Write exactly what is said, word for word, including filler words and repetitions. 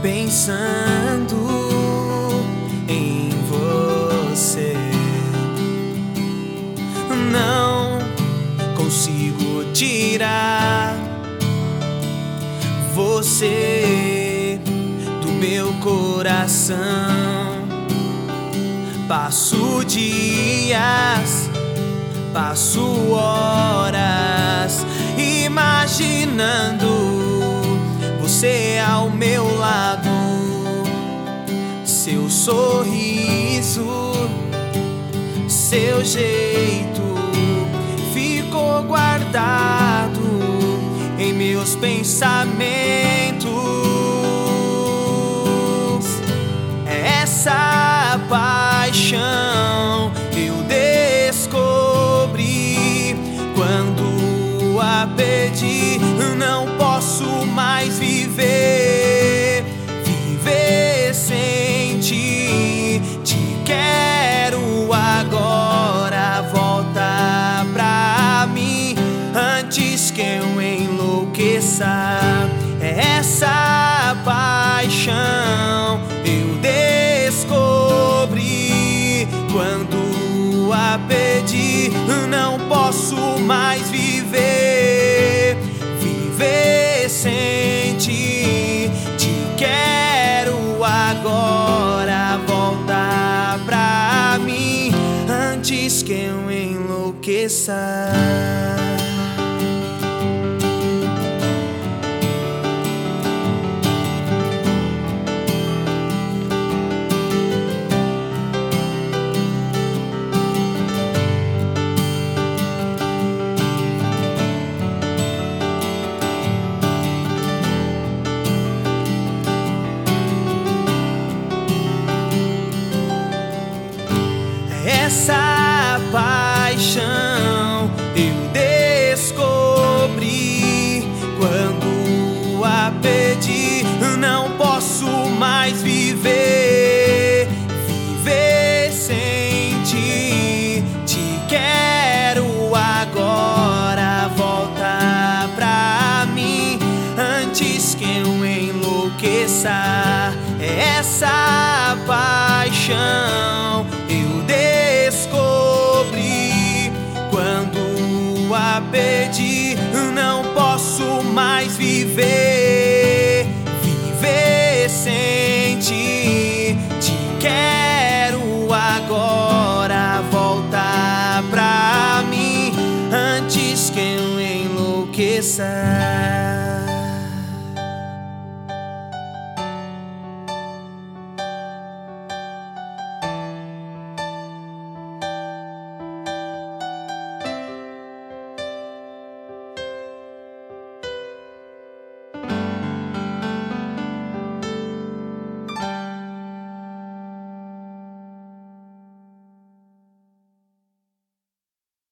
pensando em você. Não consigo tirar você do meu coração. Passo dias, passo horas imaginando você ao meu lado. Seu sorriso, seu jeito ficou guardado em meus pensamentos. Essa paixão eu descobri quando a perdi. Não posso mais viver, viver sem ti. Te quero agora, volta pra mim antes que eu enlouqueça. Essa paixão eu descobri quando a perdi. Não posso mais viver, viver sem ti. Te quero agora, volta pra mim antes que eu enlouqueça. Essa paixão eu descobri quando a perdi. Não posso mais viver, viver sem ti. Te quero agora, volta pra mim antes que eu enlouqueça. Essa paixão eu descobri quando a perdi. Não posso mais viver, viver sem ti. Te quero agora, volta pra mim antes que eu enlouqueça.